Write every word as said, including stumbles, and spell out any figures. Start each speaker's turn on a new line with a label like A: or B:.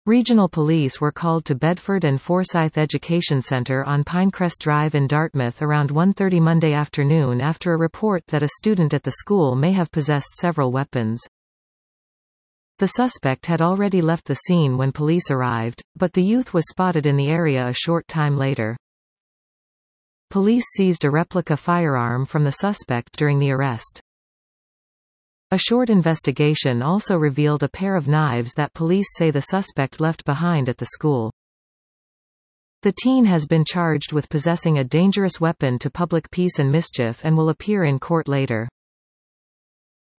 A: Regional police were called to Bedford and Forsyth Education Center on Pinecrest Drive in Dartmouth around one thirty Monday afternoon after a report that a student at the school may have possessed several weapons. The suspect had already left the scene when police arrived, but the youth was spotted in the area a short time later. Police seized a replica firearm from the suspect during the arrest. A short investigation also revealed a pair of knives that police say the suspect left behind at the school. The teen has been charged with possessing a dangerous weapon to public peace and mischief and will appear in court later.